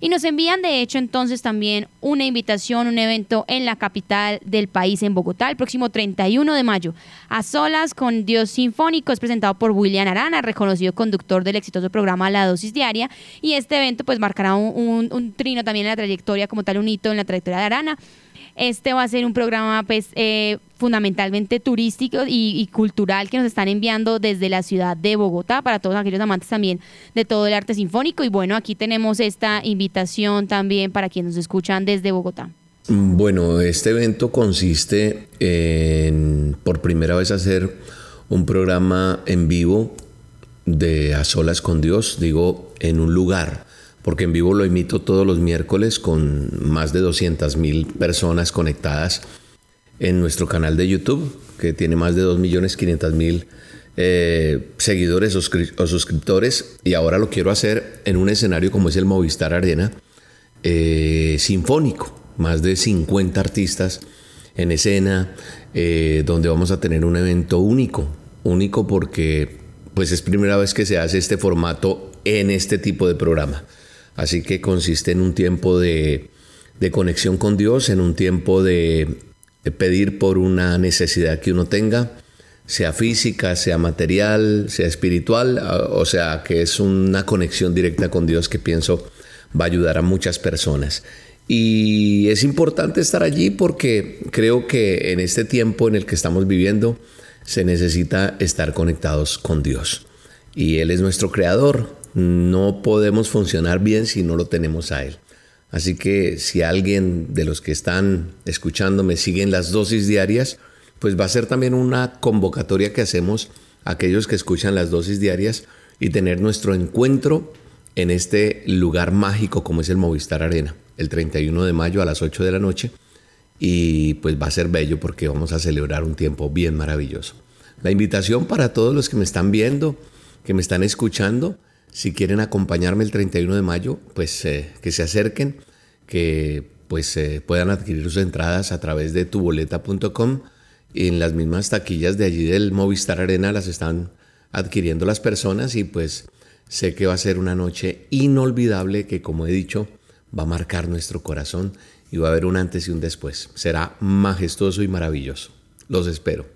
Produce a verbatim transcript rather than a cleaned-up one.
Y nos envían de hecho entonces también una invitación, un evento en la capital del país, en Bogotá, el próximo treinta y uno de mayo. A solas con Dios Sinfónico, es presentado por William Arana, reconocido conductor del exitoso programa La Dosis Diaria, y este evento pues marcará un, un, un trino también en la trayectoria, como tal un hito en la trayectoria de Arana. Este va a ser un programa pues eh, fundamentalmente turístico y, y cultural que nos están enviando desde la ciudad de Bogotá para todos aquellos amantes también de todo el arte sinfónico. Y bueno, aquí tenemos esta invitación también para quienes nos escuchan desde Bogotá. Bueno, este evento consiste en por primera vez hacer un programa en vivo de A Solas con Dios, digo en un lugar, porque en vivo lo emito todos los miércoles con más de doscientas mil personas conectadas en nuestro canal de YouTube, que tiene más de dos millones quinientos mil eh, seguidores o, o suscriptores, y ahora lo quiero hacer en un escenario como es el Movistar Arena, eh, sinfónico, más de cincuenta artistas en escena, eh, donde vamos a tener un evento único, único porque pues es primera vez que se hace este formato en este tipo de programa. Así que consiste en un tiempo de, de conexión con Dios, en un tiempo de, de pedir por una necesidad que uno tenga, sea física, sea material, sea espiritual, o sea, que es una conexión directa con Dios que pienso va a ayudar a muchas personas. Y es importante estar allí porque creo que en este tiempo en el que estamos viviendo se necesita estar conectados con Dios. Y Él es nuestro creador. No podemos funcionar bien si no lo tenemos a Él. Así que si alguien de los que están escuchándome siguen las dosis diarias, pues va a ser también una convocatoria que hacemos a aquellos que escuchan las dosis diarias y tener nuestro encuentro en este lugar mágico como es el Movistar Arena, el treinta y uno de mayo a las ocho de la noche. Y pues va a ser bello porque vamos a celebrar un tiempo bien maravilloso. La invitación para todos los que me están viendo, que me están escuchando, si quieren acompañarme el treinta y uno de mayo, pues eh, que se acerquen, que pues eh, puedan adquirir sus entradas a través de tu boleta punto com. En las mismas taquillas de allí del Movistar Arena las están adquiriendo las personas y pues sé que va a ser una noche inolvidable que, como he dicho, va a marcar nuestro corazón y va a haber un antes y un después. Será majestuoso y maravilloso. Los espero.